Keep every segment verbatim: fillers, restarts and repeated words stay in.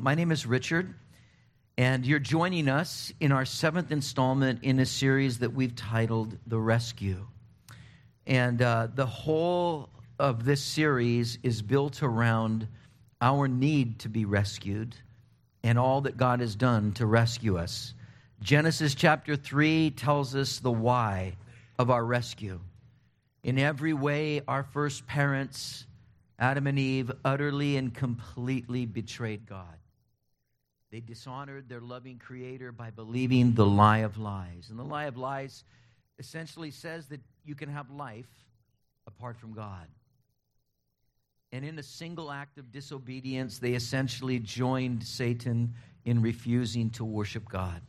my name is Richard, and you're joining us in our seventh installment in a series that we've titled The Rescue. And uh, the whole of this series is built around our need to be rescued and all that God has done to rescue us. Genesis chapter three tells us the why of our rescue. In every way, our first parents, Adam and Eve, utterly and completely betrayed God. They dishonored their loving Creator by believing the lie of lies. And the lie of lies essentially says that you can have life apart from God. And in a single act of disobedience, they essentially joined Satan in refusing to worship God.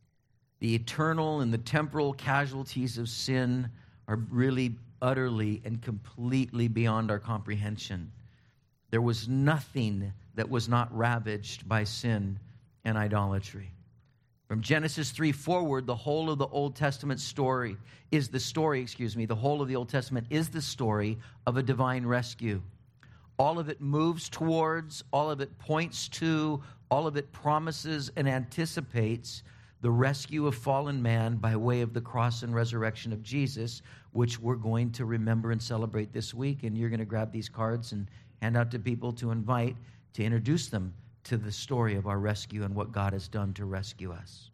The eternal and the temporal casualties of sin are really utterly and completely beyond our comprehension. There was nothing that was not ravaged by sin and idolatry. From Genesis three forward, the whole of the Old Testament story is the story, excuse me, the whole of the Old Testament is the story of a divine rescue. All of it moves towards, all of it points to, all of it promises and anticipates the rescue of fallen man by way of the cross and resurrection of Jesus, which we're going to remember and celebrate this week. And you're going to grab these cards and hand out to people to invite, to introduce them to the story of our rescue and what God has done to rescue us.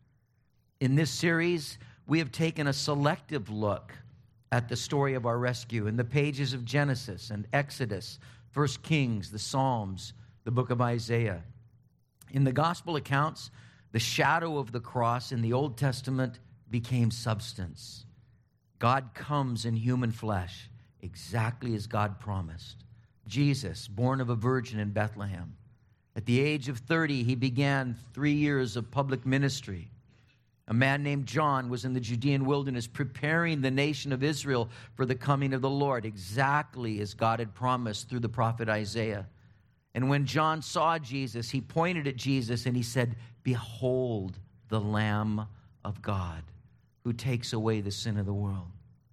In this series, we have taken a selective look at the story of our rescue in the pages of Genesis and Exodus, First Kings, the Psalms, the book of Isaiah. In the gospel accounts, the shadow of the cross in the Old Testament became substance. God comes in human flesh, exactly as God promised. Jesus, born of a virgin in Bethlehem. At the age of thirty, he began three years of public ministry. A man named John was in the Judean wilderness preparing the nation of Israel for the coming of the Lord, exactly as God had promised through the prophet Isaiah. And when John saw Jesus, he pointed at Jesus and he said, "Behold the Lamb of God who takes away the sin of the world."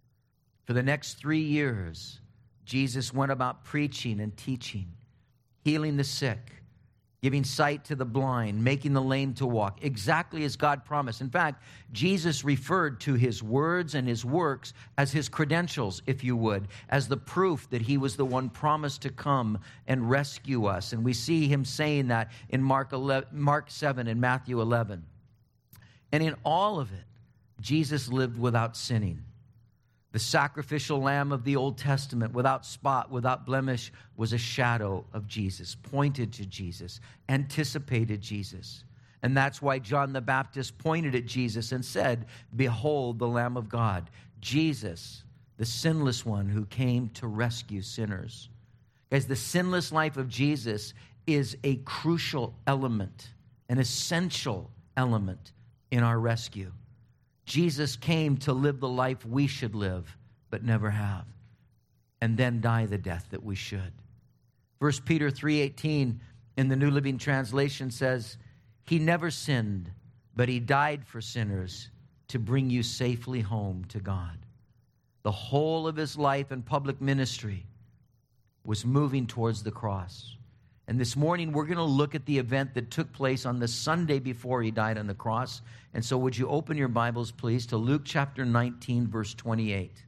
For the next three years, Jesus went about preaching and teaching, healing the sick, giving sight to the blind, making the lame to walk, exactly as God promised. In fact, Jesus referred to his words and his works as his credentials, if you would, as the proof that he was the one promised to come and rescue us. And we see him saying that in Mark eleven, Mark seven and Matthew eleven. And in all of it, Jesus lived without sinning. The sacrificial lamb of the Old Testament, without spot, without blemish, was a shadow of Jesus, pointed to Jesus, anticipated Jesus. And that's why John the Baptist pointed at Jesus and said, "Behold the Lamb of God." Jesus, the sinless one who came to rescue sinners. Guys, the sinless life of Jesus is a crucial element, an essential element in our rescue. Jesus came to live the life we should live, but never have, and then die the death that we should. First Peter three eighteen in the New Living Translation says, "He never sinned, but he died for sinners to bring you safely home to God." The whole of his life and public ministry was moving towards the cross. And this morning, we're going to look at the event that took place on the Sunday before he died on the cross. And so would you open your Bibles, please, to Luke chapter nineteen, verse twenty-eight.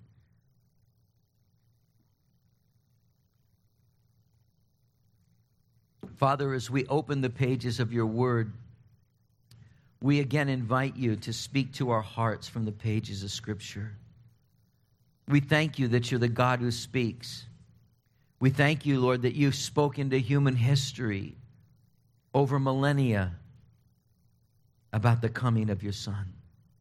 Father, as we open the pages of your word, we again invite you to speak to our hearts from the pages of Scripture. We thank you that you're the God who speaks. We thank you, Lord, that you've spoken to human history over millennia about the coming of your Son.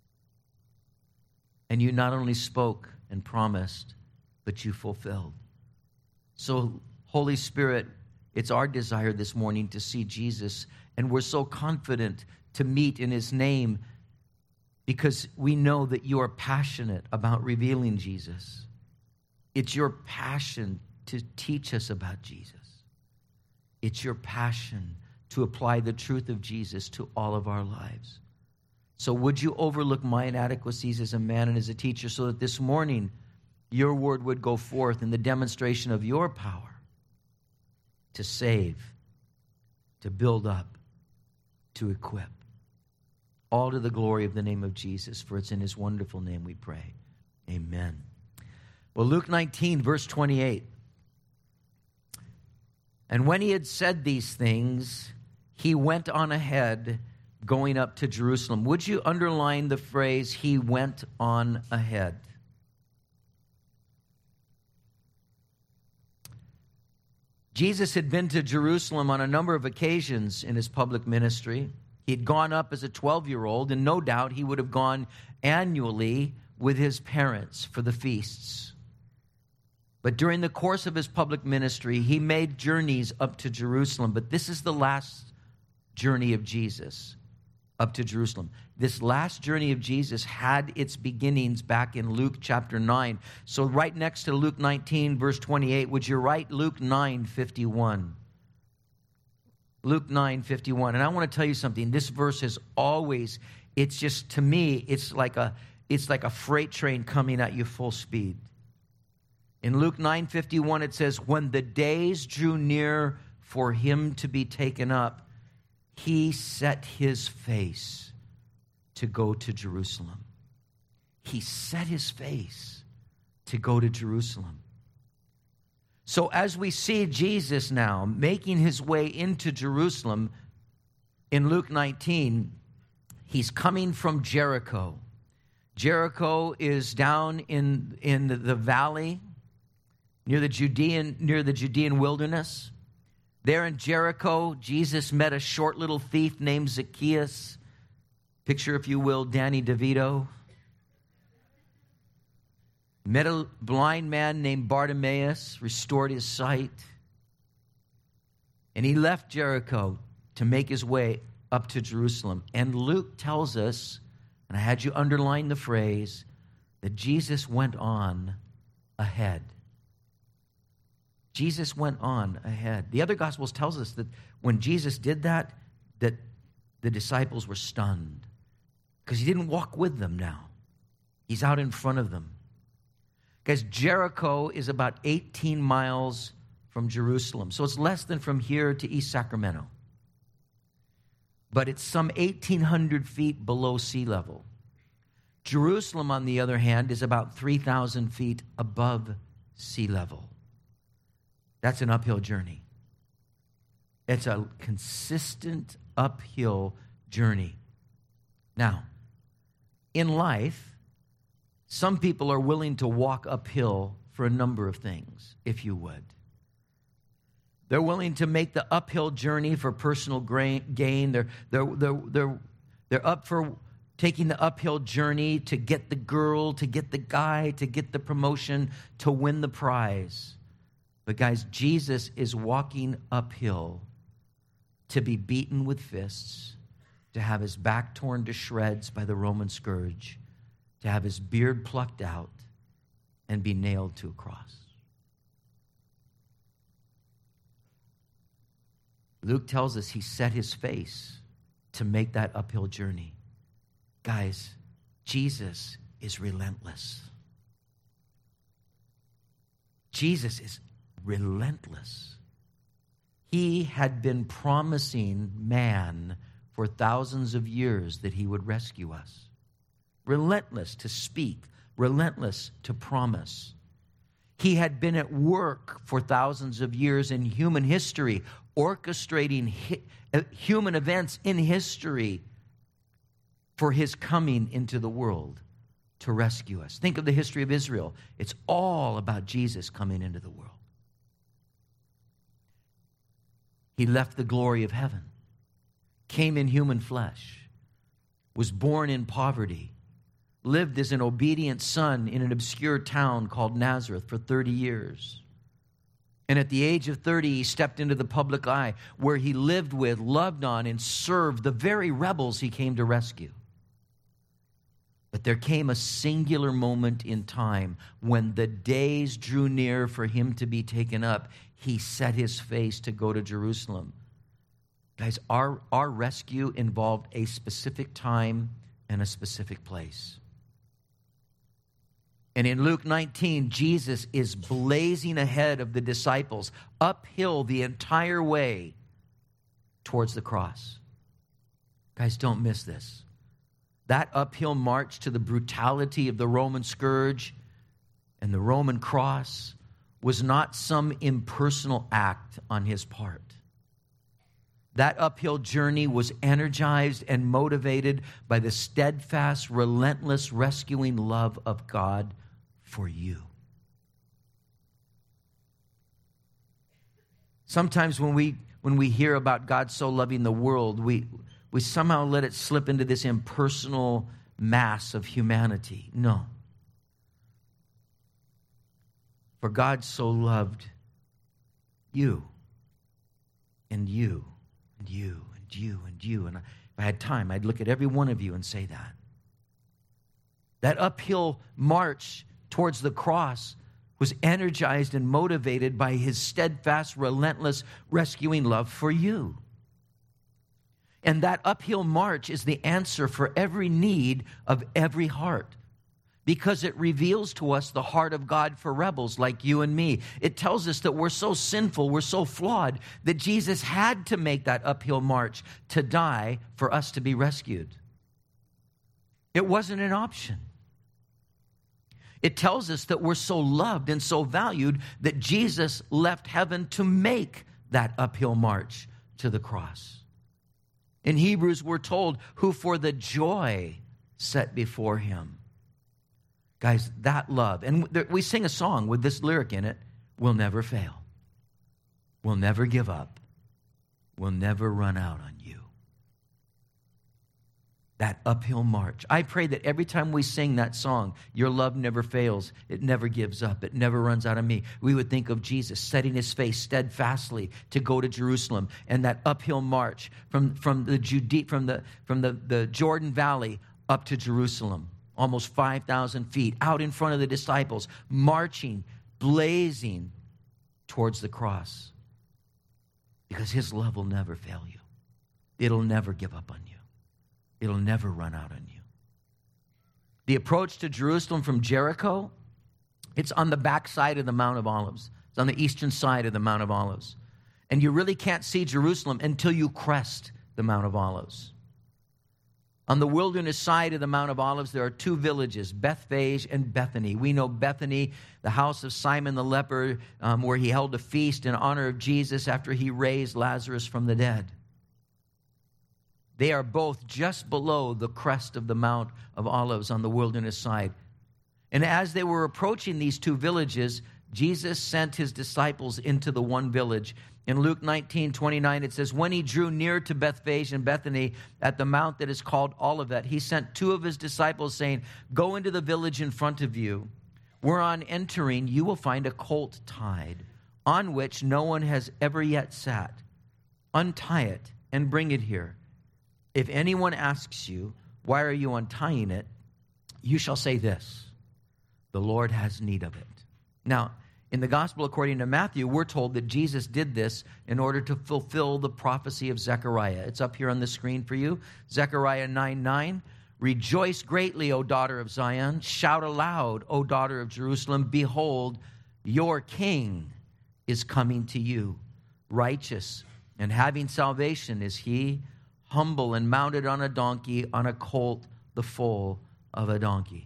And you not only spoke and promised, but you fulfilled. So, Holy Spirit, it's our desire this morning to see Jesus, and we're so confident to meet in his name because we know that you are passionate about revealing Jesus. It's your passion to teach us about Jesus. It's your passion to apply the truth of Jesus to all of our lives. So would you overlook my inadequacies as a man and as a teacher so that this morning your word would go forth in the demonstration of your power to save, to build up, to equip. All to the glory of the name of Jesus, for it's in his wonderful name we pray. Amen. Well, Luke nineteen, verse twenty-eight. And when he had said these things, he went on ahead, going up to Jerusalem. Would you underline the phrase, he went on ahead? Jesus had been to Jerusalem on a number of occasions in his public ministry. He'd gone up as a twelve-year-old, and no doubt he would have gone annually with his parents for the feasts. But during the course of his public ministry, he made journeys up to Jerusalem. But this is the last journey of Jesus up to Jerusalem. This last journey of Jesus had its beginnings back in Luke chapter nine. So right next to Luke nineteen, verse twenty-eight, would you write Luke nine fifty-one? Luke nine fifty-one. And I want to tell you something. This verse is always, it's just, to me, it's like a, it's like a freight train coming at you full speed. In Luke nine fifty-one, it says, when the days drew near for him to be taken up, he set his face to go to Jerusalem. He set his face to go to Jerusalem. So as we see Jesus now making his way into Jerusalem, in Luke nineteen, he's coming from Jericho. Jericho is down in, in the, the valley near the Judean, near the Judean wilderness. There in Jericho, Jesus met a short little thief named Zacchaeus. Picture, if you will, Danny DeVito. Met a blind man named Bartimaeus, restored his sight. And he left Jericho to make his way up to Jerusalem. And Luke tells us, and I had you underline the phrase, that Jesus went on ahead. Jesus went on ahead. The other Gospels tells us that when Jesus did that, that the disciples were stunned because he didn't walk with them now. He's out in front of them. Guys, Jericho is about eighteen miles from Jerusalem. So it's less than from here to East Sacramento. But it's some eighteen hundred feet below sea level. Jerusalem, on the other hand, is about three thousand feet above sea level. That's an uphill journey. It's a consistent uphill journey. Now, in life, some people are willing to walk uphill for a number of things, if you would. They're willing to make the uphill journey for personal gain. They're, they're, they're, they're, they're up for taking the uphill journey to get the girl, to get the guy, to get the promotion, to win the prize. But guys, Jesus is walking uphill to be beaten with fists, to have his back torn to shreds by the Roman scourge, to have his beard plucked out, and be nailed to a cross. Luke tells us he set his face to make that uphill journey. Guys, Jesus is relentless. Jesus is relentless. He had been promising man for thousands of years that he would rescue us. Relentless to speak, relentless to promise. He had been at work for thousands of years in human history, orchestrating hi- human events in history for his coming into the world to rescue us. Think of the history of Israel. It's all about Jesus coming into the world. He left the glory of heaven, came in human flesh, was born in poverty, lived as an obedient son in an obscure town called Nazareth for thirty years. And at the age of thirty, he stepped into the public eye where he lived with, loved on, and served the very rebels he came to rescue. But there came a singular moment in time when the days drew near for him to be taken up. He set his face to go to Jerusalem. Guys, our, our rescue involved a specific time and a specific place. And in Luke nineteen, Jesus is blazing ahead of the disciples uphill the entire way towards the cross. Guys, don't miss this. That uphill march to the brutality of the Roman scourge and the Roman cross was not some impersonal act on his part. That uphill journey was energized and motivated by the steadfast, relentless, rescuing love of God for you. Sometimes when we when we hear about God so loving the world, we, we somehow let it slip into this impersonal mass of humanity. No. For God so loved you and you and you and you and you. And if I had time, I'd look at every one of you and say that. That uphill march towards the cross was energized and motivated by his steadfast, relentless, rescuing love for you. And that uphill march is the answer for every need of every heart, because it reveals to us the heart of God for rebels like you and me. It tells us that we're so sinful, we're so flawed, that Jesus had to make that uphill march to die for us to be rescued. It wasn't an option. It tells us that we're so loved and so valued that Jesus left heaven to make that uphill march to the cross. In Hebrews, we're told, who for the joy set before him. Guys, that love, and we sing a song with this lyric in it, will never fail. We'll never give up. We'll never run out on you. That uphill march. I pray that every time we sing that song, your love never fails, it never gives up, it never runs out of me, we would think of Jesus setting his face steadfastly to go to Jerusalem, and that uphill march from, from, the, Jude- from, the, from the, the Jordan Valley up to Jerusalem, almost five thousand feet, out in front of the disciples, marching, blazing towards the cross. Because his love will never fail you. It'll never give up on you. It'll never run out on you. The approach to Jerusalem from Jericho, it's on the backside of the Mount of Olives. It's on the eastern side of the Mount of Olives. And you really can't see Jerusalem until you crest the Mount of Olives. On the wilderness side of the Mount of Olives, there are two villages, Bethphage and Bethany. We know Bethany, the house of Simon the leper, um, where he held a feast in honor of Jesus after he raised Lazarus from the dead. They are both just below the crest of the Mount of Olives on the wilderness side. And as they were approaching these two villages, Jesus sent his disciples into the one village. In Luke nineteen twenty-nine, it says, when he drew near to Bethphage and Bethany at the mount that is called Olivet, he sent two of his disciples, saying, go into the village in front of you, where on entering you will find a colt tied, on which no one has ever yet sat. Untie it and bring it here. If anyone asks you, why are you untying it? You shall say this, the Lord has need of it. Now, in the gospel according to Matthew, we're told that Jesus did this in order to fulfill the prophecy of Zechariah. It's up here on the screen for you. Zechariah nine nine. Rejoice greatly, O daughter of Zion. Shout aloud, O daughter of Jerusalem. Behold, your king is coming to you. Righteous and having salvation is he, humble and mounted on a donkey, on a colt, the foal of a donkey.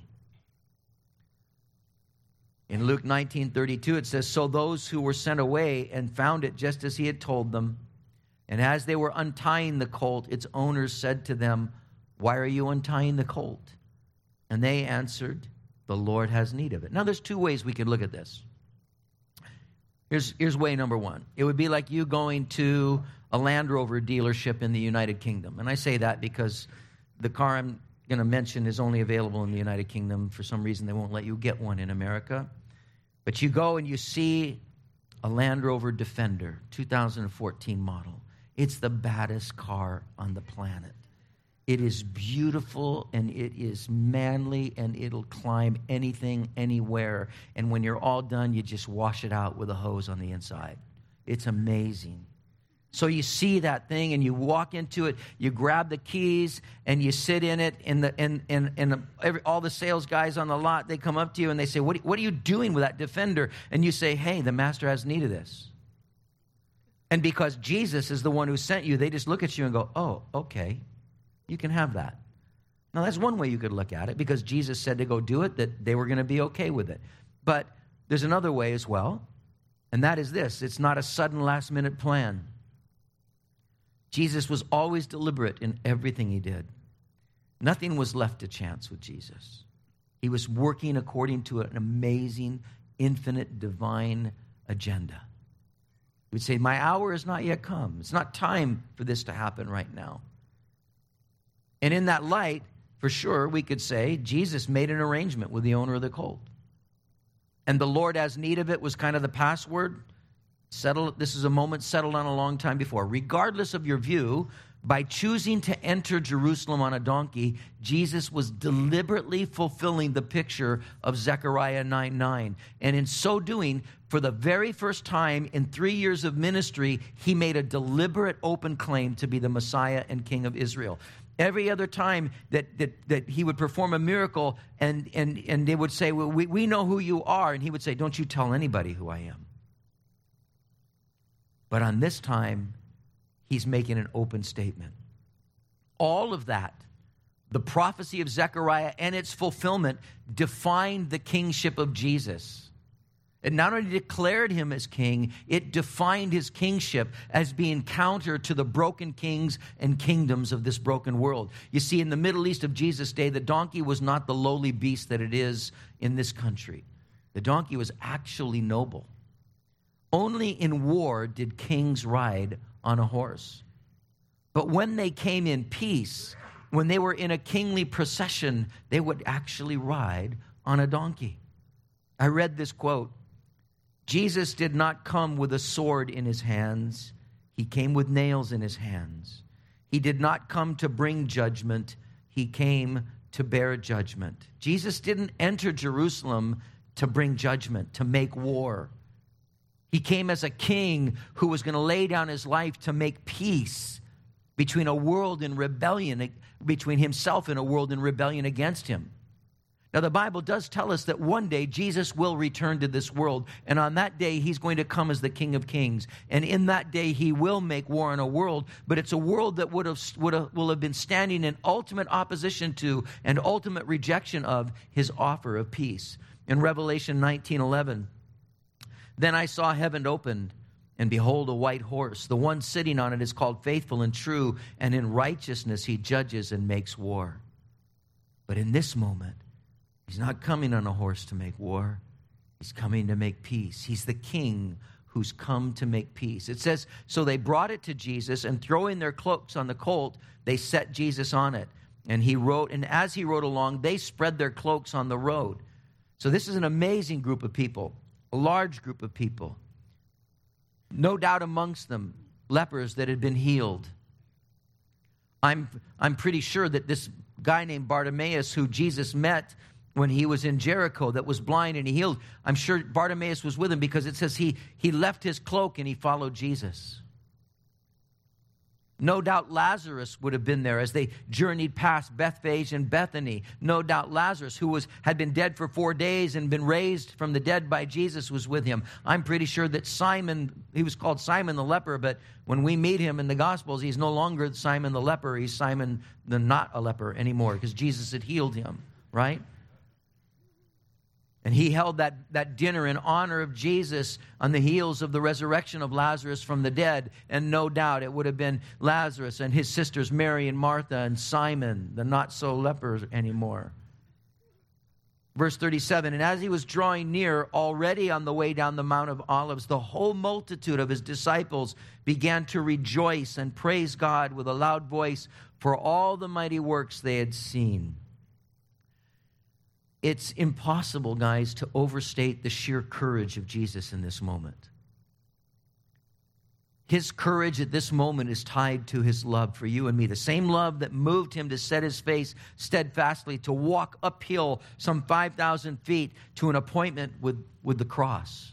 In Luke nineteen thirty-two, it says, so those who were sent away and found it just as he had told them, and as they were untying the colt, its owners said to them, why are you untying the colt? And they answered, the Lord has need of it. Now, there's two ways we could look at this. Here's, here's way number one. It would be like you going to a Land Rover dealership in the United Kingdom. And I say that because the car I'm going to mention is only available in the United Kingdom. For some reason, they won't let you get one in America. But you go and you see a Land Rover Defender, two thousand fourteen model. It's the baddest car on the planet. It is beautiful, and it is manly, and it'll climb anything, anywhere. And when you're all done, you just wash it out with a hose on the inside. It's amazing. So you see that thing, and you walk into it, you grab the keys, and you sit in it, and the and and, and the, every, all the sales guys on the lot, they come up to you, and they say, what, what are you doing with that Defender? And you say, hey, the master has need of this. And because Jesus is the one who sent you, they just look at you and go, oh, okay. You can have that. Now, that's one way you could look at it, because Jesus said to go do it, that they were going to be okay with it. But there's another way as well, and that is this. It's not a sudden last-minute plan. Jesus was always deliberate in everything he did. Nothing was left to chance with Jesus. He was working according to an amazing, infinite, divine agenda. He would say, my hour has not yet come. It's not time for this to happen right now. And in that light, for sure, we could say Jesus made an arrangement with the owner of the colt. And the Lord has need of it was kind of the password. Settle, this is a moment settled on a long time before. Regardless of your view, by choosing to enter Jerusalem on a donkey, Jesus was deliberately fulfilling the picture of Zechariah nine nine. And in so doing, for the very first time in three years of ministry, he made a deliberate open claim to be the Messiah and King of Israel. Every other time that, that, that he would perform a miracle and, and, and they would say, well, we, we know who you are. And he would say, don't you tell anybody who I am. But on this time, he's making an open statement. All of that, the prophecy of Zechariah and its fulfillment, defined the kingship of Jesus. It not only declared him as king, it defined his kingship as being counter to the broken kings and kingdoms of this broken world. You see, in the Middle East of Jesus' day, the donkey was not the lowly beast that it is in this country. The donkey was actually noble. Only in war did kings ride on a horse. But when they came in peace, when they were in a kingly procession, they would actually ride on a donkey. I read this quote. Jesus did not come with a sword in his hands. He came with nails in his hands. He did not come to bring judgment. He came to bear judgment. Jesus didn't enter Jerusalem to bring judgment, to make war. He came as a king who was going to lay down his life to make peace between a world in rebellion, between himself and a world in rebellion against him. Now, the Bible does tell us that one day Jesus will return to this world, and on that day he's going to come as the King of Kings. And in that day he will make war on a world, but it's a world that would have, would have, will have been standing in ultimate opposition to and ultimate rejection of his offer of peace. In Revelation nineteen eleven, then I saw heaven opened, and behold, a white horse. The one sitting on it is called Faithful and True, and in righteousness he judges and makes war. But in this moment, he's not coming on a horse to make war. He's coming to make peace. He's the king who's come to make peace. It says, so they brought it to Jesus, and throwing their cloaks on the colt, they set Jesus on it. And he rode, and as he rode along, they spread their cloaks on the road. So this is an amazing group of people, a large group of people. No doubt amongst them, lepers that had been healed. I'm, I'm pretty sure that this guy named Bartimaeus, who Jesus met when he was in Jericho, that was blind and he healed, I'm sure Bartimaeus was with him, because it says he, he left his cloak and he followed Jesus. No doubt Lazarus would have been there as they journeyed past Bethphage and Bethany. No doubt Lazarus, who was had been dead for four days and been raised from the dead by Jesus, was with him. I'm pretty sure that Simon, he was called Simon the leper, but when we meet him in the Gospels, he's no longer Simon the leper. He's Simon the not a leper anymore, because Jesus had healed him, right? And he held that, that dinner in honor of Jesus on the heels of the resurrection of Lazarus from the dead. And no doubt it would have been Lazarus and his sisters Mary and Martha and Simon, the not-so-lepers anymore. Verse thirty-seven, and as he was drawing near, already on the way down the Mount of Olives, the whole multitude of his disciples began to rejoice and praise God with a loud voice for all the mighty works they had seen. It's impossible, guys, to overstate the sheer courage of Jesus in this moment. His courage at this moment is tied to his love for you and me. The same love that moved him to set his face steadfastly, to walk uphill some five thousand feet to an appointment with, with the cross.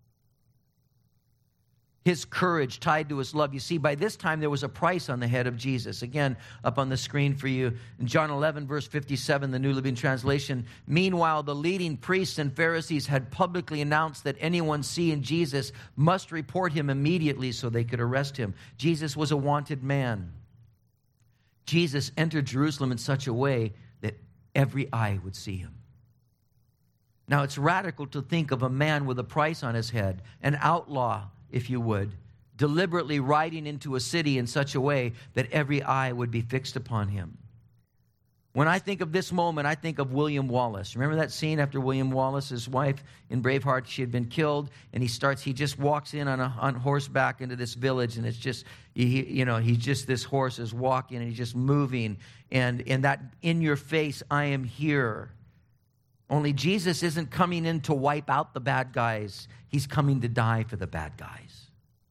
His courage tied to his love. You see, by this time there was a price on the head of Jesus. Again, up on the screen for you. In John eleven, verse fifty-seven, the New Living Translation. Meanwhile, the leading priests and Pharisees had publicly announced that anyone seeing Jesus must report him immediately so they could arrest him. Jesus was a wanted man. Jesus entered Jerusalem in such a way that every eye would see him. Now, it's radical to think of a man with a price on his head, an outlaw, if you would, deliberately riding into a city in such a way that every eye would be fixed upon him. When I think of this moment, I think of William Wallace. Remember that scene after William Wallace, his wife in Braveheart, she had been killed, and he starts, he just walks in on a, on horseback into this village, and it's just, he, you know, he's just, this horse is walking, and he's just moving, and, and that, in your face, I am here. Only Jesus isn't coming in to wipe out the bad guys. He's coming to die for the bad guys.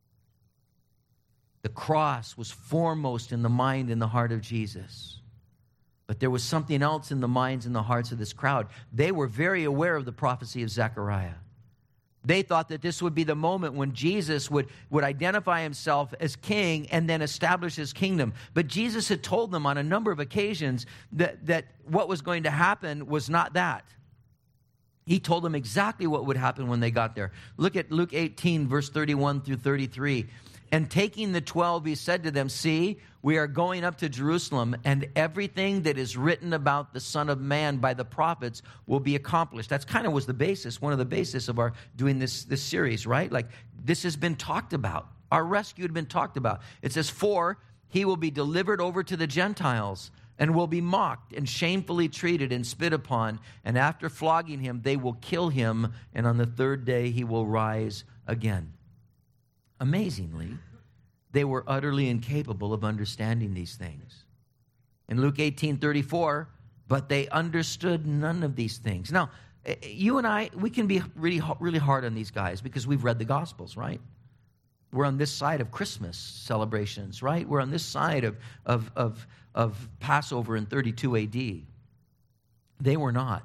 The cross was foremost in the mind and the heart of Jesus. But there was something else in the minds and the hearts of this crowd. They were very aware of the prophecy of Zechariah. They thought that this would be the moment when Jesus would, would identify himself as king and then establish his kingdom. But Jesus had told them on a number of occasions that, that what was going to happen was not that. He told them exactly what would happen when they got there. Look at Luke eighteen, verse thirty-one through thirty-three. And taking the twelve, he said to them, see, we are going up to Jerusalem, and everything that is written about the Son of Man by the prophets will be accomplished. That's kind of was the basis, one of the basis of our doing this, this series, right? Like, this has been talked about. Our rescue had been talked about. It says, for he will be delivered over to the Gentiles, and will be mocked and shamefully treated and spit upon. And after flogging him, they will kill him, and on the third day he will rise again. Amazingly, they were utterly incapable of understanding these things. In Luke eighteen thirty-four, but they understood none of these things. Now, you and I, we can be really, really hard on these guys because we've read the Gospels, right? We're on this side of Christmas celebrations, right? We're on this side of, of, of, of Passover in thirty-two A D. They were not.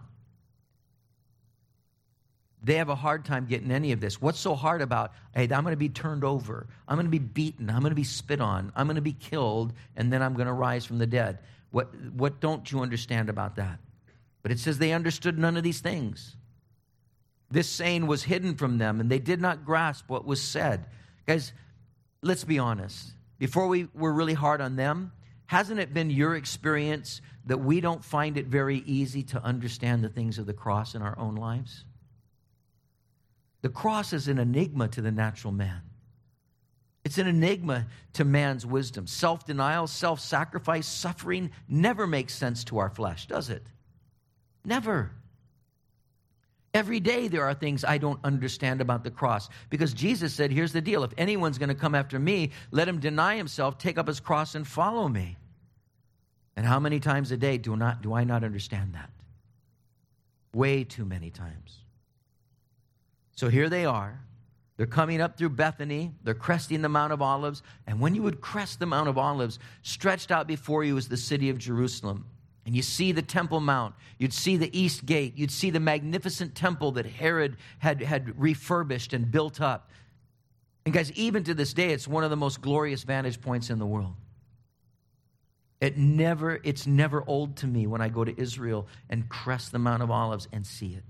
They have a hard time getting any of this. What's so hard about, hey, I'm going to be turned over. I'm going to be beaten. I'm going to be spit on. I'm going to be killed, and then I'm going to rise from the dead. What, what don't you understand about that? But it says they understood none of these things. This saying was hidden from them, and they did not grasp what was said. Guys, let's be honest. Before we were really hard on them, hasn't it been your experience that we don't find it very easy to understand the things of the cross in our own lives? The cross is an enigma to the natural man. It's an enigma to man's wisdom. Self-denial, self-sacrifice, suffering never makes sense to our flesh, does it? Never. Every day there are things I don't understand about the cross because Jesus said, here's the deal. If anyone's going to come after me, let him deny himself, take up his cross, and follow me. And how many times a day do, not, do I not understand that? Way too many times. So here they are. They're coming up through Bethany. They're cresting the Mount of Olives. And when you would crest the Mount of Olives, stretched out before you is the city of Jerusalem. And you see the Temple Mount. You'd see the East Gate. You'd see the magnificent temple that Herod had, had refurbished and built up. And guys, even to this day, it's one of the most glorious vantage points in the world. It never, it's never old to me when I go to Israel and crest the Mount of Olives and see it.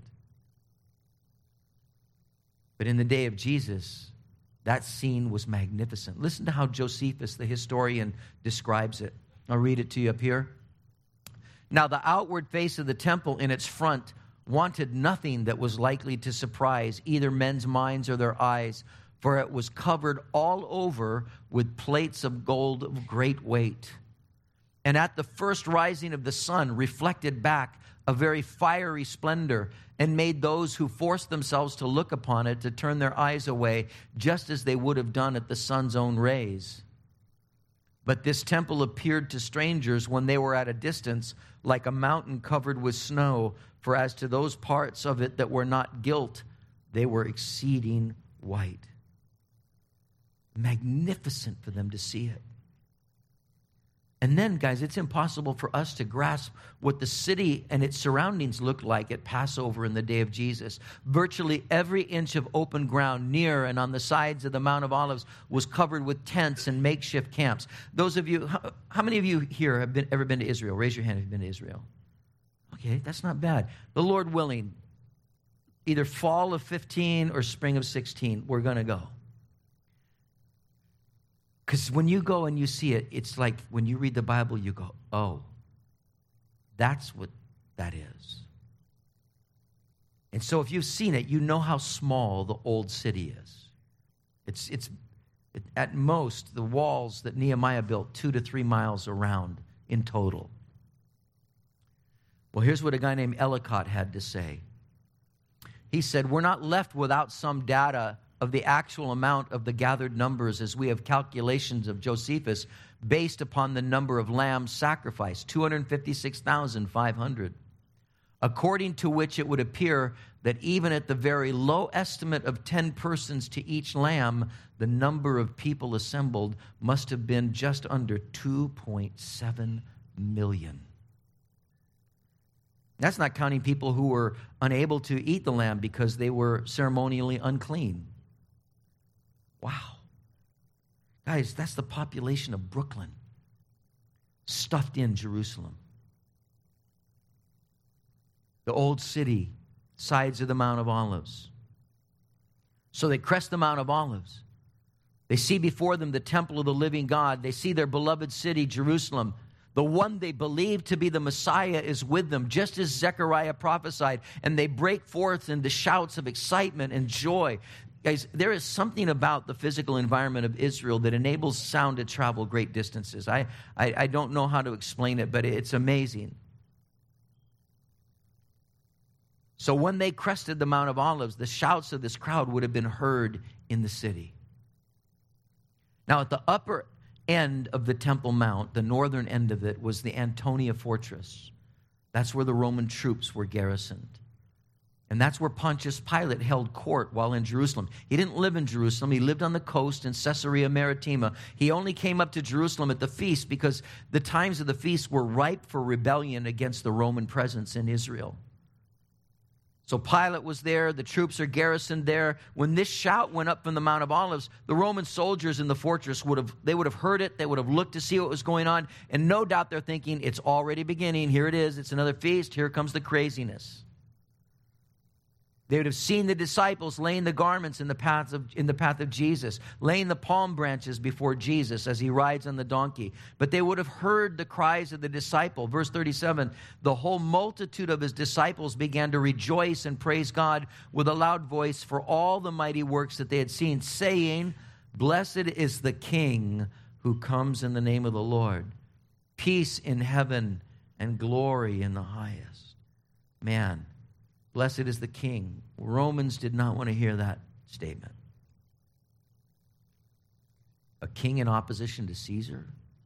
But in the day of Jesus, that scene was magnificent. Listen to how Josephus, the historian, describes it. I'll read it to you up here. Now, the outward face of the temple in its front wanted nothing that was likely to surprise either men's minds or their eyes, for it was covered all over with plates of gold of great weight. And at the first rising of the sun reflected back a very fiery splendor, and made those who forced themselves to look upon it to turn their eyes away, just as they would have done at the sun's own rays. But this temple appeared to strangers when they were at a distance, like a mountain covered with snow, for as to those parts of it that were not gilt, they were exceeding white. Magnificent for them to see it. And then, guys, it's impossible for us to grasp what the city and its surroundings looked like at Passover in the day of Jesus. Virtually every inch of open ground near and on the sides of the Mount of Olives was covered with tents and makeshift camps. Those of you, how, how many of you here have been, ever been to Israel? Raise your hand if you've been to Israel. Okay, that's not bad. The Lord willing, either fall of fifteen or spring of sixteen, we're going to go. Because when you go and you see it, it's like when you read the Bible, you go, oh, that's what that is. And so if you've seen it, you know how small the old city is. It's, it's it, at most, the walls that Nehemiah built, two to three miles around in total. Well, here's what a guy named Ellicott had to say. He said, we're not left without some data of the actual amount of the gathered numbers, as we have calculations of Josephus based upon the number of lambs sacrificed, two hundred fifty-six thousand five hundred, according to which it would appear that even at the very low estimate of ten persons to each lamb, the number of people assembled must have been just under two point seven million. That's not counting people who were unable to eat the lamb because they were ceremonially unclean. Wow. Guys, that's the population of Brooklyn stuffed in Jerusalem. The old city, sides of the Mount of Olives. So they crest the Mount of Olives. They see before them the temple of the living God. They see their beloved city, Jerusalem. The one they believe to be the Messiah is with them, just as Zechariah prophesied. And they break forth into shouts of excitement and joy. Guys, there is something about the physical environment of Israel that enables sound to travel great distances. I, I, I don't know how to explain it, but it's amazing. So when they crested the Mount of Olives, the shouts of this crowd would have been heard in the city. Now, at the upper end of the Temple Mount, the northern end of it, was the Antonia Fortress. That's where the Roman troops were garrisoned. And that's where Pontius Pilate held court while in Jerusalem. He didn't live in Jerusalem. He lived on the coast in Caesarea Maritima. He only came up to Jerusalem at the feast because the times of the feast were ripe for rebellion against the Roman presence in Israel. So Pilate was there. The troops are garrisoned there. When this shout went up from the Mount of Olives, the Roman soldiers in the fortress would have, they would have heard it. They would have looked to see what was going on. And no doubt they're thinking, it's already beginning. Here it is. It's another feast. Here comes the craziness. They would have seen the disciples laying the garments in the path of, in the path of Jesus, laying the palm branches before Jesus as he rides on the donkey. But they would have heard the cries of the disciple. Verse thirty-seven, the whole multitude of his disciples began to rejoice and praise God with a loud voice for all the mighty works that they had seen, saying, blessed is the King who comes in the name of the Lord. Peace in heaven and glory in the highest. Man, blessed is the King. Romans did not want to hear that statement. A king in opposition to Caesar?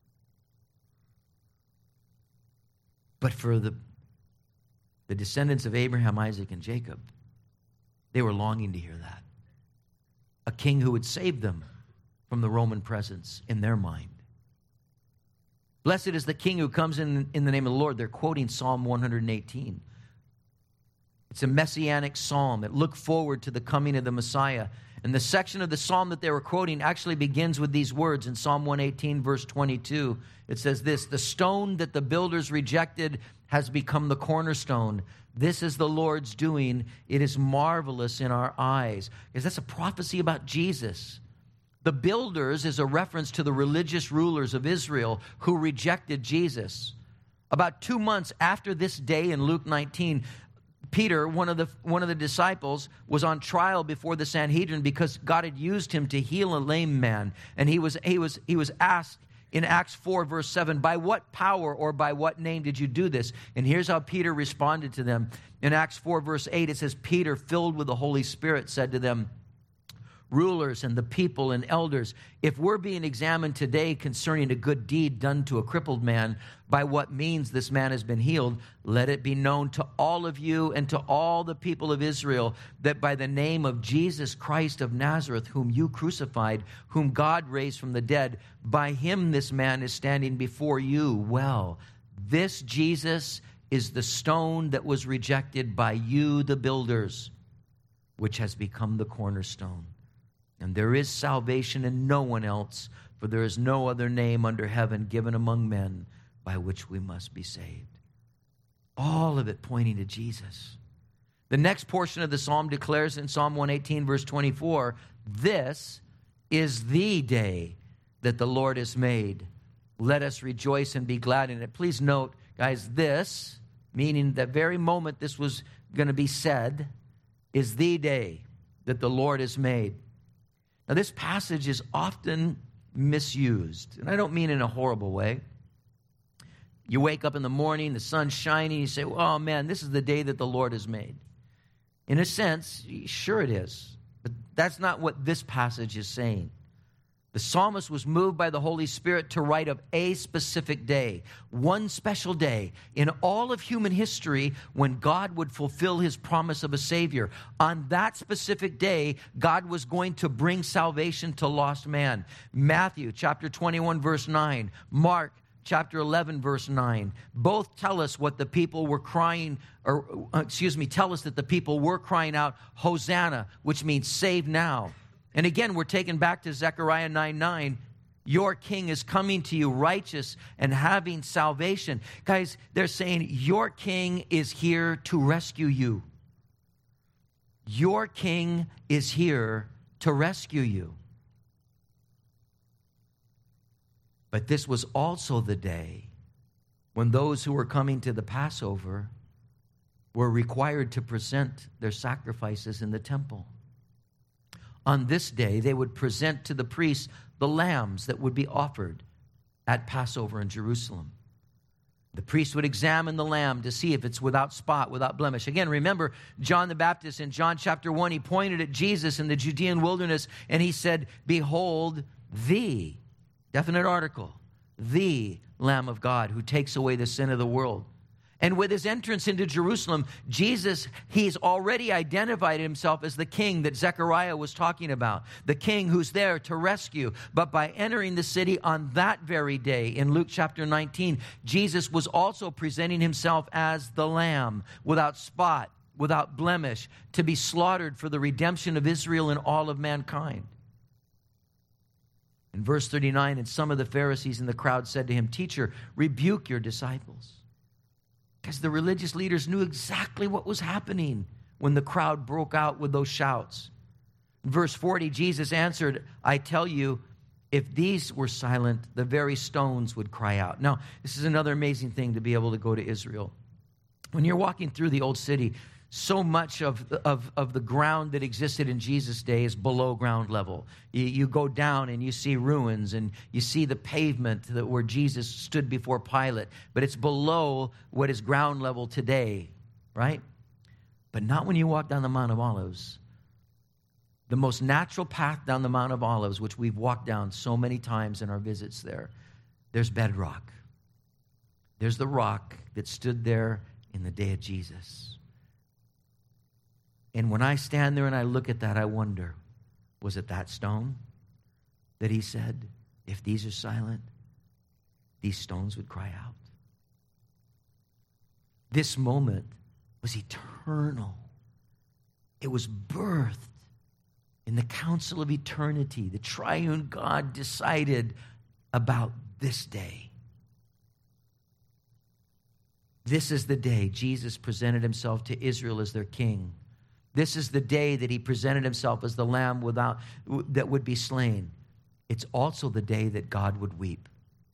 But for the, the descendants of Abraham, Isaac, and Jacob, they were longing to hear that. A king who would save them from the Roman presence in their mind. Blessed is the King who comes in, in the name of the Lord. They're quoting Psalm one eighteen. It's a messianic psalm. It looked forward to the coming of the Messiah. And the section of the psalm that they were quoting actually begins with these words in Psalm one eighteen, verse twenty-two. It says this, the stone that the builders rejected has become the cornerstone. This is the Lord's doing. It is marvelous in our eyes. Because that's a prophecy about Jesus. The builders is a reference to the religious rulers of Israel who rejected Jesus. About two months after this day in Luke nineteen, Peter, one of the one of the disciples, was on trial before the Sanhedrin because God had used him to heal a lame man. And he was he was he was asked in Acts four, verse seven, by what power or by what name did you do this? And here's how Peter responded to them. In Acts four, verse eight, it says, Peter, filled with the Holy Spirit, said to them, rulers and the people and elders, if we're being examined today concerning a good deed done to a crippled man, by what means this man has been healed, let it be known to all of you and to all the people of Israel that by the name of Jesus Christ of Nazareth, whom you crucified, whom God raised from the dead, by him this man is standing before you well. This Jesus is the stone that was rejected by you, the builders, which has become the cornerstone. And there is salvation in no one else, for there is no other name under heaven given among men by which we must be saved. All of it pointing to Jesus. The next portion of the psalm declares in Psalm one eighteen, verse twenty-four, this is the day that the Lord has made. Let us rejoice and be glad in it. Please note, guys, this, meaning the very moment this was going to be said, is the day that the Lord has made. Now, this passage is often misused, and I don't mean in a horrible way. You wake up in the morning, the sun's shining, you say, oh man, this is the day that the Lord has made. In a sense, sure it is, but that's not what this passage is saying. The psalmist was moved by the Holy Spirit to write of a specific day, one special day in all of human history when God would fulfill his promise of a Savior. On that specific day, God was going to bring salvation to lost man. Matthew chapter twenty-one, verse nine. Mark chapter eleven, verse nine. Both tell us what the people were crying, or excuse me, tell us that the people were crying out, Hosanna, which means save now. And again, we're taken back to Zechariah nine nine. Your king is coming to you righteous and having salvation. Guys, they're saying your king is here to rescue you. Your king is here to rescue you. But this was also the day when those who were coming to the Passover were required to present their sacrifices in the temple. On this day, they would present to the priests the lambs that would be offered at Passover in Jerusalem. The priest would examine the lamb to see if it's without spot, without blemish. Again, remember John the Baptist in John chapter one, he pointed at Jesus in the Judean wilderness and he said, behold, the, definite article, the Lamb of God who takes away the sin of the world. And with his entrance into Jerusalem, Jesus, he's already identified himself as the king that Zechariah was talking about, the king who's there to rescue. But by entering the city on that very day, in Luke chapter nineteen, Jesus was also presenting himself as the Lamb, without spot, without blemish, to be slaughtered for the redemption of Israel and all of mankind. In verse thirty-nine, and some of the Pharisees in the crowd said to him, Teacher, rebuke your disciples. Because the religious leaders knew exactly what was happening when the crowd broke out with those shouts. In verse forty, Jesus answered, I tell you, if these were silent, the very stones would cry out. Now, this is another amazing thing to be able to go to Israel. When you're walking through the old city, so much of, of, of the ground that existed in Jesus' day is below ground level. You, you go down and you see ruins and you see the pavement that where Jesus stood before Pilate, but it's below what is ground level today, right? But not when you walk down the Mount of Olives. The most natural path down the Mount of Olives, which we've walked down so many times in our visits there, there's bedrock. There's the rock that stood there in the day of Jesus. And when I stand there and I look at that, I wonder, was it that stone that he said, if these are silent, these stones would cry out? This moment was eternal. It was birthed in the council of eternity. The triune God decided about this day. This is the day Jesus presented himself to Israel as their king. This is the day that he presented himself as the lamb without that would be slain. It's also the day that God would weep.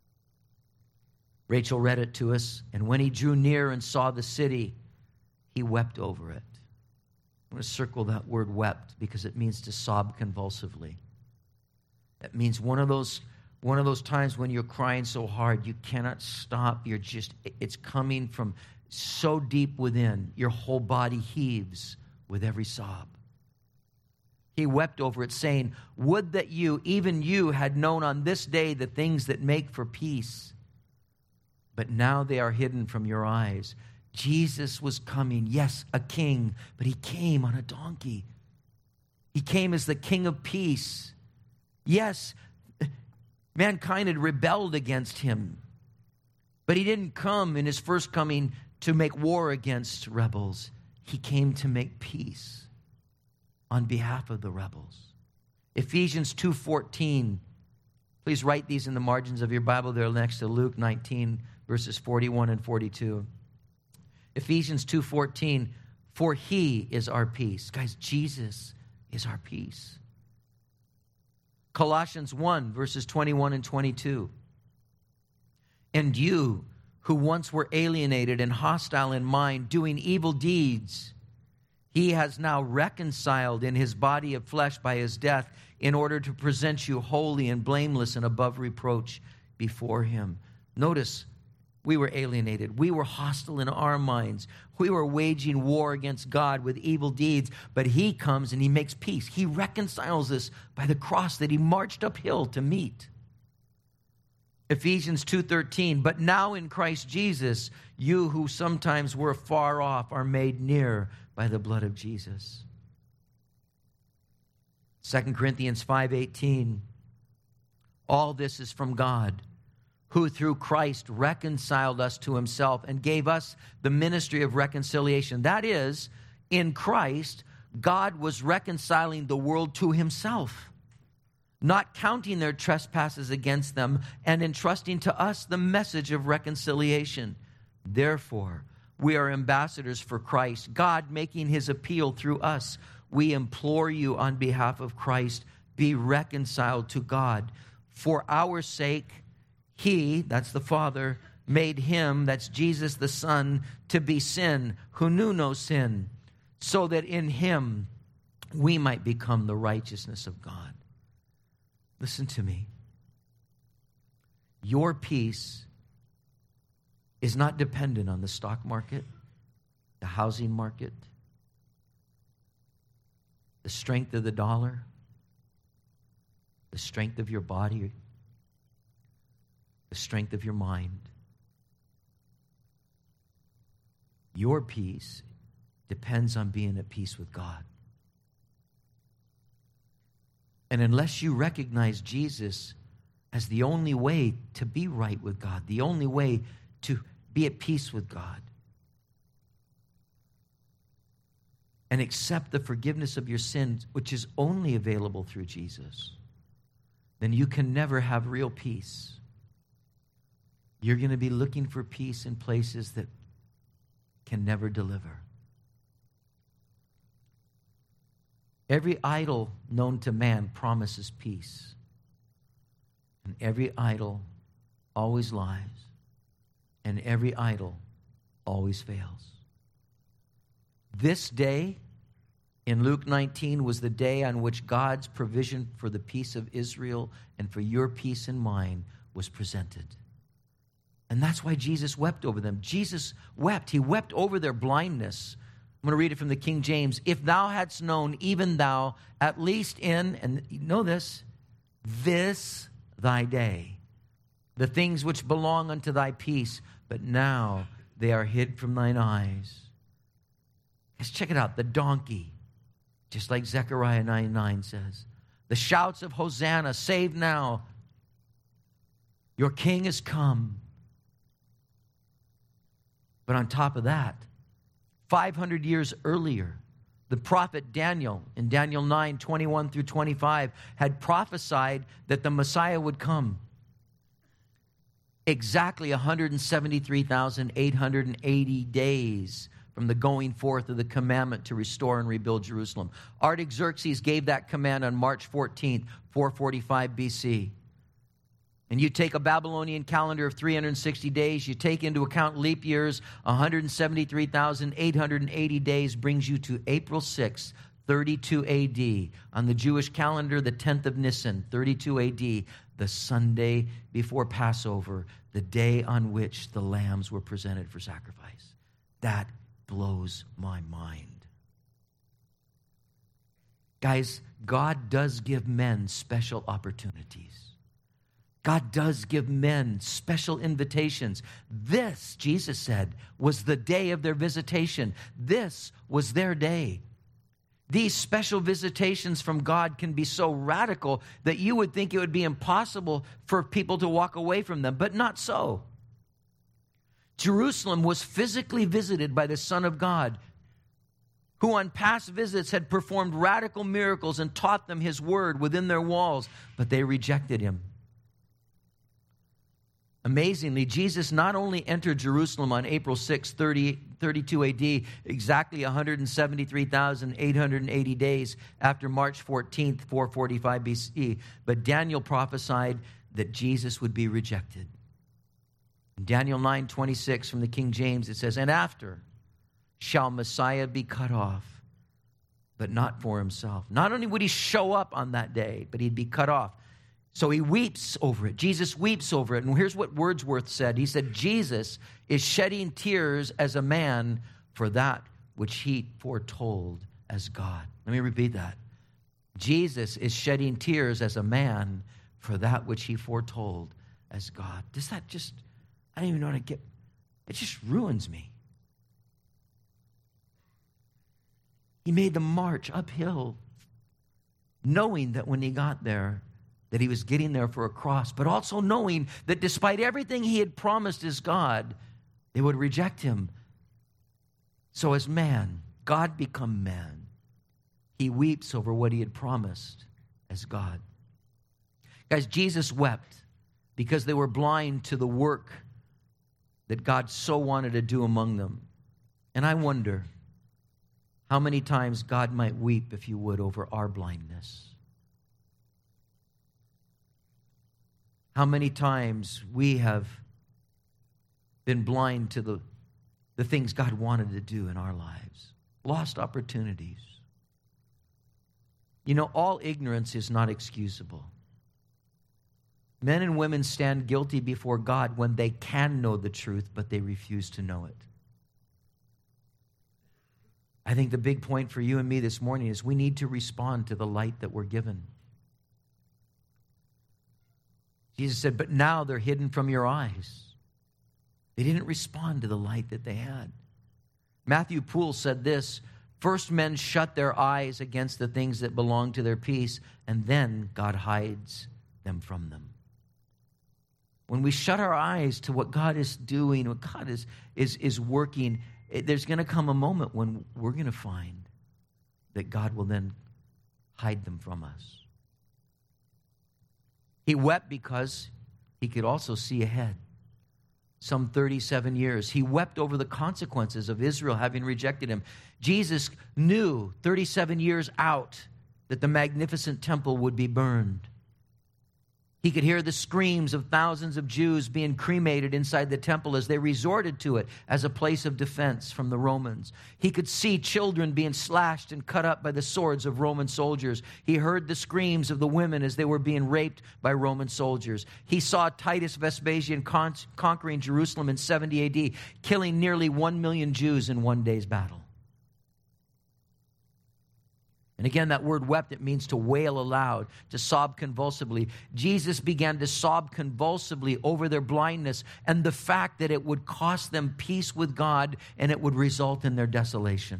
Rachel read it to us, and when he drew near and saw the city, he wept over it. I'm going to circle that word wept because it means to sob convulsively. That means one of those one of those times when you're crying so hard you cannot stop. You're just, it's coming from so deep within. Your whole body heaves with every sob. He wept over it, saying, would that you, even you, had known on this day the things that make for peace. But now they are hidden from your eyes. Jesus was coming, yes, a king, but he came on a donkey. He came as the King of peace. Yes, mankind had rebelled against him, but he didn't come in his first coming to make war against rebels. He came to make peace on behalf of the rebels. Ephesians two fourteen. Please write these in the margins of your Bible. They're next to Luke nineteen, verses forty-one and forty-two. Ephesians two fourteen. For he is our peace. Guys, Jesus is our peace. Colossians one, verses twenty-one and twenty-two. And you, who once were alienated and hostile in mind, doing evil deeds, he has now reconciled in his body of flesh by his death, in order to present you holy and blameless and above reproach before him. Notice, we were alienated. We were hostile in our minds. We were waging war against God with evil deeds. But he comes and he makes peace. He reconciles us by the cross that he marched uphill to meet. Ephesians two thirteen, but now in Christ Jesus, you who sometimes were far off are made near by the blood of Jesus. Second Corinthians five eighteen, all this is from God, who through Christ reconciled us to himself and gave us the ministry of reconciliation. That is, in Christ, God was reconciling the world to himself, not counting their trespasses against them, and entrusting to us the message of reconciliation. Therefore, we are ambassadors for Christ, God making his appeal through us. We implore you on behalf of Christ, be reconciled to God. For our sake, he, that's the Father, made him, that's Jesus the Son, to be sin, who knew no sin, so that in him we might become the righteousness of God. Listen to me. Your peace is not dependent on the stock market, the housing market, the strength of the dollar, the strength of your body, the strength of your mind. Your peace depends on being at peace with God. And unless you recognize Jesus as the only way to be right with God, the only way to be at peace with God, and accept the forgiveness of your sins, which is only available through Jesus, then you can never have real peace. You're going to be looking for peace in places that can never deliver. Every idol known to man promises peace, and every idol always lies, and every idol always fails. This day in Luke nineteen was the day on which God's provision for the peace of Israel and for your peace and mine was presented. And that's why Jesus wept over them. Jesus wept. He wept over their blindness. I'm going to read it from the King James. If thou hadst known, even thou, at least in, and you know this, this thy day, the things which belong unto thy peace, but now they are hid from thine eyes. Let's check it out. The donkey, just like Zechariah nine nine says. The shouts of Hosanna, save now. Your king has come. But on top of that, five hundred years earlier, the prophet Daniel, in Daniel nine, twenty-one through twenty-five, had prophesied that the Messiah would come exactly one hundred seventy-three thousand eight hundred eighty days from the going forth of the commandment to restore and rebuild Jerusalem. Artaxerxes gave that command on March fourteenth, four forty-five B C. And you take a Babylonian calendar of three hundred sixty days, you take into account leap years, one hundred seventy-three thousand eight hundred eighty days brings you to April sixth, thirty-two A D. On the Jewish calendar, the tenth of Nisan, thirty-two A D, the Sunday before Passover, the day on which the lambs were presented for sacrifice. That blows my mind. Guys, God does give men special opportunities. God does give men special invitations. This, Jesus said, was the day of their visitation. This was their day. These special visitations from God can be so radical that you would think it would be impossible for people to walk away from them, but not so. Jerusalem was physically visited by the Son of God, who on past visits had performed radical miracles and taught them his word within their walls, but they rejected him. Amazingly, Jesus not only entered Jerusalem on April sixth, thirty, thirty-two A D, exactly one hundred seventy-three thousand eight hundred eighty days after March fourteenth, four forty-five B C, but Daniel prophesied that Jesus would be rejected. In Daniel nine twenty-six from the King James, it says, "And after shall Messiah be cut off, but not for himself." Not only would he show up on that day, but he'd be cut off. So he weeps over it. Jesus weeps over it. And here's what Wordsworth said. He said, Jesus is shedding tears as a man for that which he foretold as God. Let me repeat that. Jesus is shedding tears as a man for that which he foretold as God. Does that just, I don't even know how to get, it just ruins me. He made the march uphill, knowing that when he got there, that he was getting there for a cross, but also knowing that despite everything he had promised as God, they would reject him. So as man, God become man, he weeps over what he had promised as God. Guys, Jesus wept because they were blind to the work that God so wanted to do among them. And I wonder how many times God might weep, if you would, over our blindness. How many times we have been blind to the, the things God wanted to do in our lives. Lost opportunities. You know, all ignorance is not excusable. Men and women stand guilty before God when they can know the truth, but they refuse to know it. I think the big point for you and me this morning is we need to respond to the light that we're given. Jesus said, but now they're hidden from your eyes. They didn't respond to the light that they had. Matthew Poole said this, first men shut their eyes against the things that belong to their peace, and then God hides them from them. When we shut our eyes to what God is doing, what God is, is, is working, it, there's going to come a moment when we're going to find that God will then hide them from us. He wept because he could also see ahead. Some thirty-seven years. He wept over the consequences of Israel having rejected him. Jesus knew thirty-seven years out that the magnificent temple would be burned. He could hear the screams of thousands of Jews being cremated inside the temple as they resorted to it as a place of defense from the Romans. He could see children being slashed and cut up by the swords of Roman soldiers. He heard the screams of the women as they were being raped by Roman soldiers. He saw Titus Vespasian con- conquering Jerusalem in seventy A D, killing nearly one million Jews in one day's battle. And again, that word wept, it means to wail aloud, to sob convulsively. Jesus began to sob convulsively over their blindness and the fact that it would cost them peace with God and it would result in their desolation.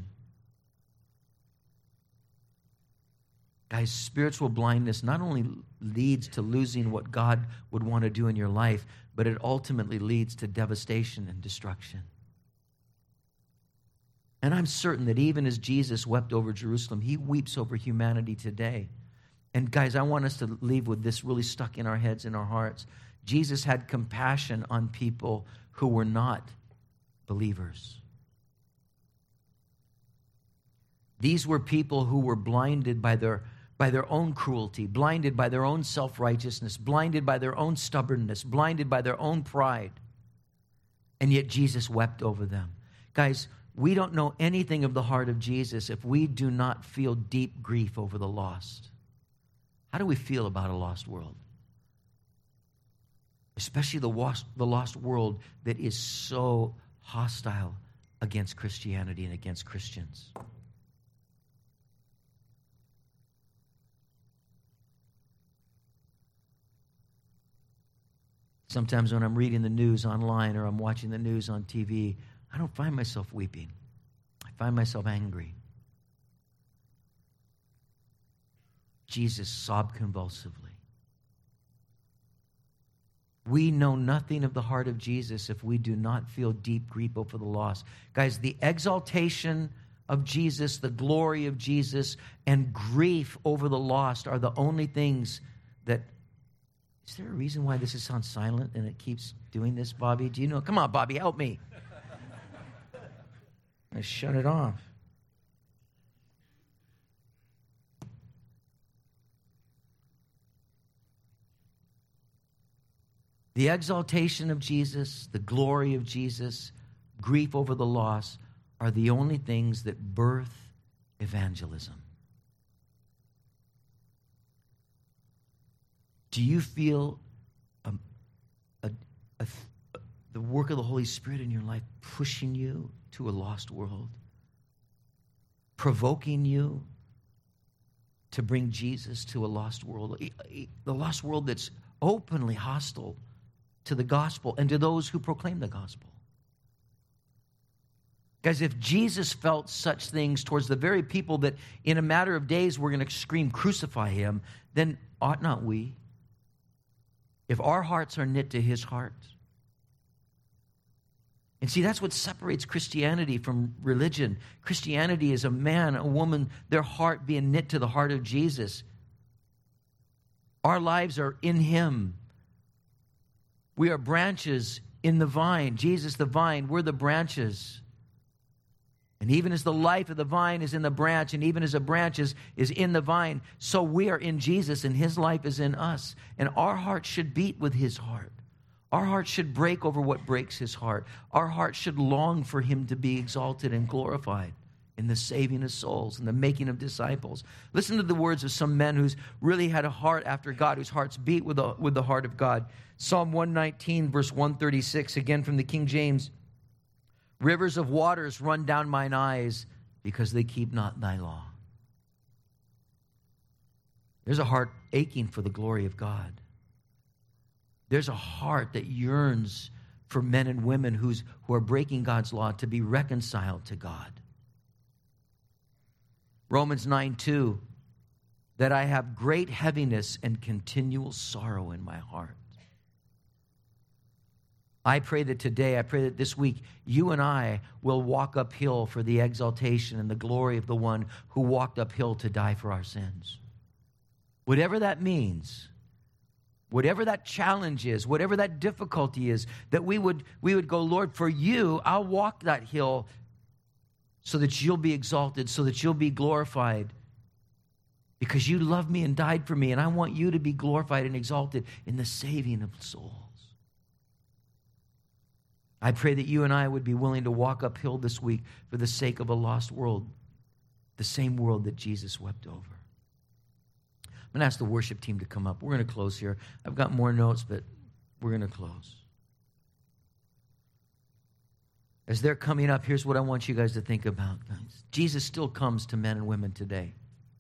Guys, spiritual blindness not only leads to losing what God would want to do in your life, but it ultimately leads to devastation and destruction. And I'm certain that even as Jesus wept over Jerusalem, he weeps over humanity today. And guys, I want us to leave with this really stuck in our heads and our hearts. Jesus had compassion on people who were not believers. These were people who were blinded by their, by their own cruelty, blinded by their own self-righteousness, blinded by their own stubbornness, blinded by their own pride. And yet Jesus wept over them. Guys, we don't know anything of the heart of Jesus if we do not feel deep grief over the lost. How do we feel about a lost world? Especially the lost, the lost world that is so hostile against Christianity and against Christians. Sometimes when I'm reading the news online or I'm watching the news on T V, I don't find myself weeping. I find myself angry. Jesus sobbed convulsively. We know nothing of the heart of Jesus if we do not feel deep grief over the lost. Guys, the exaltation of Jesus, the glory of Jesus, and grief over the lost are the only things that Is there a reason why this is on silent and it keeps doing this, Bobby? Do you know? Come on, Bobby, help me. I shut it off. The exaltation of Jesus, the glory of Jesus, grief over the loss are the only things that birth evangelism. Do you feel a, a, a, the work of the Holy Spirit in your life pushing you to a lost world? Provoking you to bring Jesus to a lost world? The lost world that's openly hostile to the gospel and to those who proclaim the gospel. Guys, if Jesus felt such things towards the very people that in a matter of days we're going to scream, crucify him, then ought not we? If our hearts are knit to his heart. And see, that's what separates Christianity from religion. Christianity is a man, a woman, their heart being knit to the heart of Jesus. Our lives are in him. We are branches in the vine. Jesus, the vine, we're the branches. And even as the life of the vine is in the branch, and even as a branch is, is in the vine, so we are in Jesus, and his life is in us. And our heart should beat with his heart. Our heart should break over what breaks his heart. Our heart should long for him to be exalted and glorified in the saving of souls and the making of disciples. Listen to the words of some men who's really had a heart after God, whose hearts beat with the, with the heart of God. Psalm one nineteen, verse one thirty-six, again from the King James. Rivers of waters run down mine eyes because they keep not thy law. There's a heart aching for the glory of God. There's a heart that yearns for men and women who's, who are breaking God's law to be reconciled to God. Romans nine two, that I have great heaviness and continual sorrow in my heart. I pray that today, I pray that this week, you and I will walk uphill for the exaltation and the glory of the one who walked uphill to die for our sins. Whatever that means, whatever that challenge is, whatever that difficulty is, that we would, we would go, Lord, for you, I'll walk that hill so that you'll be exalted, so that you'll be glorified, because you love me and died for me, and I want you to be glorified and exalted in the saving of souls. I pray that you and I would be willing to walk uphill this week for the sake of a lost world, the same world that Jesus wept over. I'm going to ask the worship team to come up. We're going to close here. I've got more notes, but we're going to close. As they're coming up, here's what I want you guys to think about, guys. Jesus still comes to men and women today.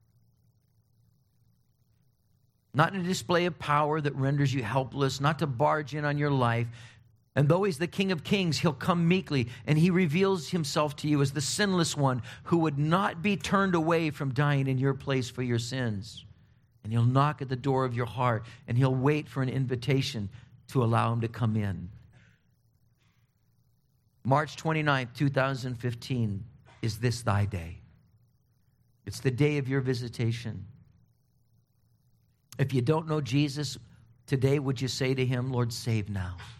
Not in a display of power that renders you helpless, not to barge in on your life. And though he's the King of Kings, he'll come meekly, and he reveals himself to you as the sinless one who would not be turned away from dying in your place for your sins. And he'll knock at the door of your heart, and he'll wait for an invitation to allow him to come in. March twenty-ninth, twenty fifteen, is this thy day? It's the day of your visitation. If you don't know Jesus today, would you say to him, Lord, save now?